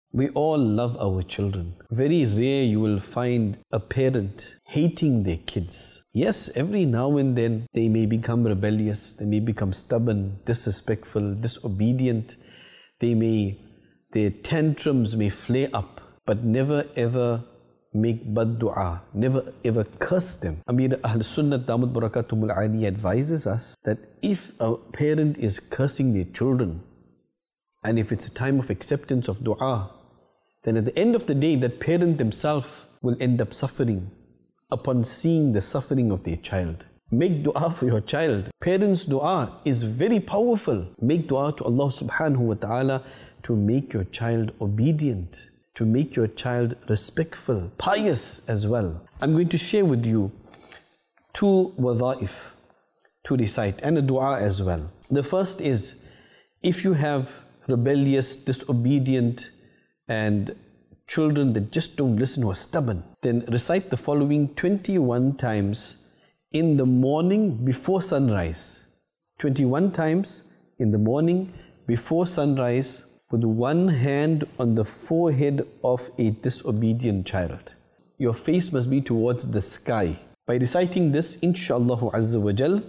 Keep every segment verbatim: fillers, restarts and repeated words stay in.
We all love our children. Very rare you will find a parent hating their kids. Yes, every now and then they may become rebellious, they may become stubborn, disrespectful, disobedient. They may, their tantrums may flare up, but never ever make bad dua, never ever curse them. Amir Ahl Sunnah Damat Barakatumul Ali advises us that if a parent is cursing their children, and if it's a time of acceptance of dua, then at the end of the day, that parent themselves will end up suffering upon seeing the suffering of their child. Make dua for your child. Parents' dua is very powerful. Make dua to Allah subhanahu wa ta'ala to make your child obedient, to make your child respectful, pious as well. I'm going to share with you two wadha'if to recite and a dua as well. The first is, if you have rebellious, disobedient and children that just don't listen or are stubborn, then recite the following twenty-one times in the morning before sunrise. twenty-one times in the morning before sunrise, with one hand on the forehead of a disobedient child. Your face must be towards the sky. By reciting this, inshaAllah Azza wa Jal,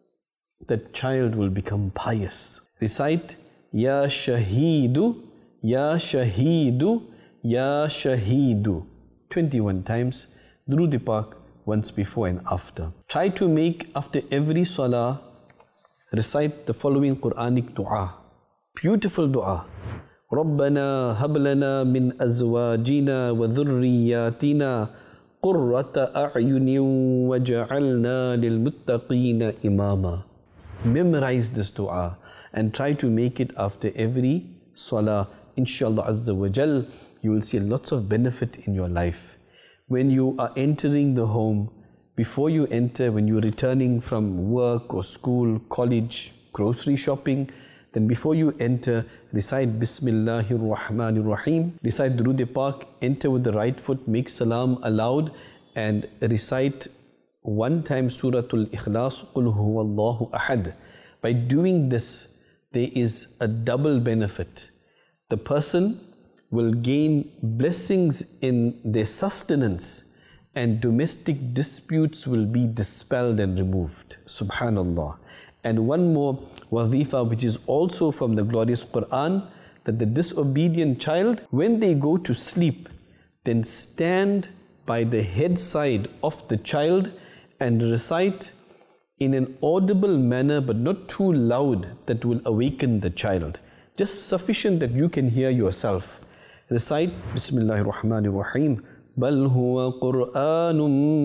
that child will become pious. Recite Ya Shaheedu, Ya Shaheedu, Ya Shaheedu twenty-one times, Durood Pak once before and after. Try to make after every salah, recite the following Quranic dua. Beautiful dua. رَبَّنَا هَبْ لَنَا مِنْ أَزْوَاجِنَا وَذُرِّيَّاتِنَا قُرَّةَ أَعْيُنٍ وَجَعَلْنَا لِلْمُتَّقِينَ إِمَامًا. Memorize this dua and try to make it after every salah. Inshallah Azza wa Jal, you will see lots of benefit in your life. When you are entering the home, before you enter, when you're returning from work or school, college, grocery shopping, then before you enter, recite Bismillahir Rahmanir Rahim, recite Durood Pak, enter with the right foot, make salam aloud, and recite one time Suratul Ikhlas, Qul Huwallahu Ahad. By doing this, there is a double benefit. The person will gain blessings in their sustenance, and domestic disputes will be dispelled and removed. Subhanallah. And one more wadhifa, which is also from the glorious Quran, that the disobedient child, when they go to sleep, then stand by the head side of the child and recite in an audible manner, but not too loud that will awaken the child. Just sufficient that you can hear yourself. Recite Bismillahir Rahmanir Rahim. بَلْ هُوَ قُرْآنٌ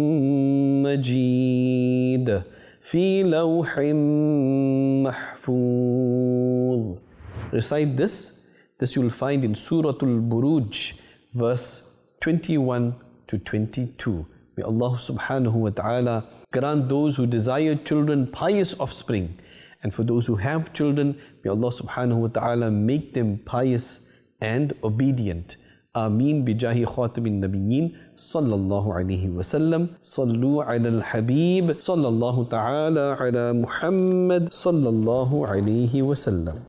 مَجِيدٌ فِي لَوْحٍ مَحْفُوظ. Recite this. This you will find in Suratul Buruj, verse twenty-one to twenty-two. May Allah subhanahu wa ta'ala grant those who desire children pious offspring. And for those who have children, may Allah subhanahu wa ta'ala make them pious and obedient. Ameen bijahi khatamin nabiyyin sallallahu alayhi wa sallam. Sallu ala al-habib sallallahu ta'ala ala Muhammad sallallahu alayhi wa sallam.